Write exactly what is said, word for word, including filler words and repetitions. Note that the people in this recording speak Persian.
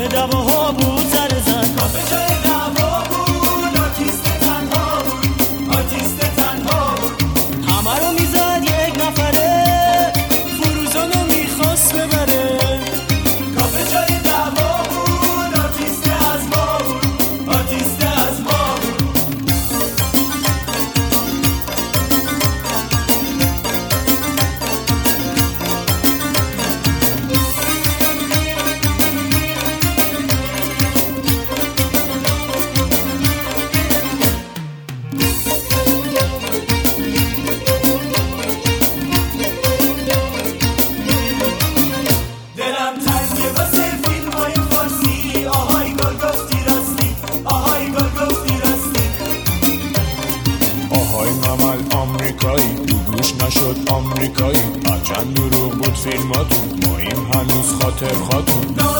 کافه دواها بود زر زن، کافه جای دوا بود، آرتیست تنها بود، آرتیست تنها بود. همه رو میزد یک نفره، فروزانو میخواست ببره. کافه جای دوا بود، آرتیست از ما بود، آرتیست از ما بود. آمریکایی گوش نشد آمریکایی هرچند دروغ بود فیلماتون، ما این هنوز خاطر خاتون.